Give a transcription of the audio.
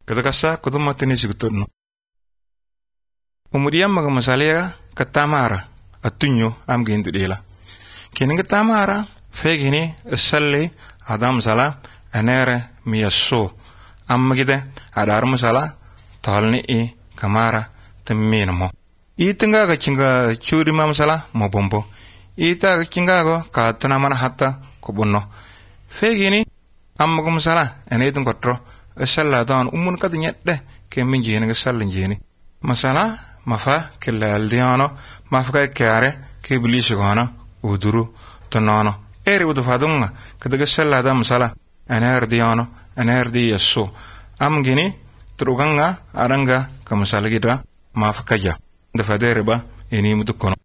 Kadakasa kudumatini sigutno. Umuriyam maga masaliya katamara atunyo am gendela. Kini katamara fegini salli adam sala anere miyasso am gide adar masala talni e kamara temmenamo. Itinga ga chinga churi mamsala mo bombo. Ita ga chinga go ka tunamana hatta kubunno. Fegini am maga masala anedun kotro salla dan umun kad nyedde ke min jeni ga sallin jeni. Masala mafa kella aldiano mafka kare ke bilisho gona uduru tonono eri udu fadunga kadaga salla da masala anardiano anardi yasso am gini truganga aranga kamasala gida mafka ja da fadere ba eni mutukono